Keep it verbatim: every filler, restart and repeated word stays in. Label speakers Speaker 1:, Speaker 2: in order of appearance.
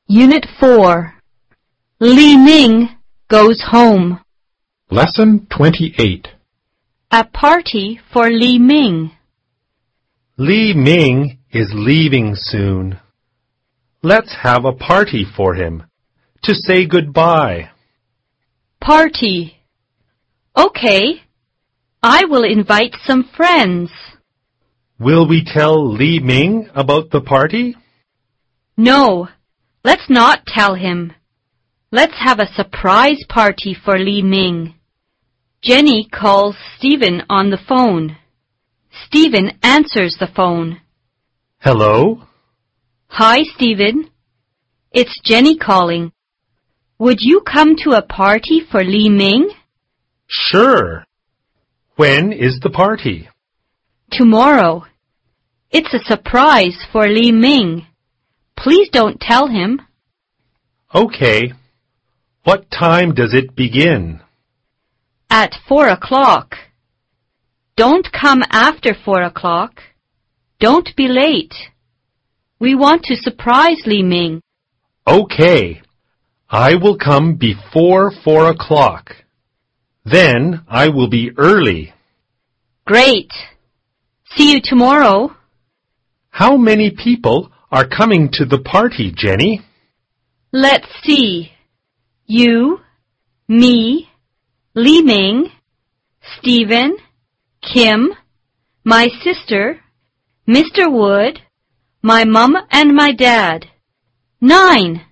Speaker 1: Unit four. Li Ming goes home.
Speaker 2: Lesson twenty-eight.
Speaker 1: A party for Li Ming.
Speaker 2: Li Ming is leaving soon. Let's have a party for him to say goodbye.
Speaker 1: Party. Okay. I will invite some friends.
Speaker 2: Will we tell Li Ming about the party?
Speaker 1: No, let's not tell him. Let's have a surprise party for Li Ming. Jenny calls Stephen on the phone. Stephen answers the phone.
Speaker 2: Hello?
Speaker 1: Hi, Stephen. It's Jenny calling. Would you come to a party for Li Ming?
Speaker 2: Sure. When is the party?
Speaker 1: Tomorrow. It's a surprise for Li Ming. Please don't tell him.
Speaker 2: Okay. What time does it begin?
Speaker 1: At four o'clock. Don't come after four o'clock. Don't be late. We want to surprise Li Ming.
Speaker 2: Okay. I will come before four o'clock. Then I will be early.
Speaker 1: Great. See you tomorrow.
Speaker 2: How many people are coming to the party, Jenny?
Speaker 1: Let's see. You, me, Li Ming, Stephen, Kim, my sister, Mister Wood, my mum and my dad. Nine.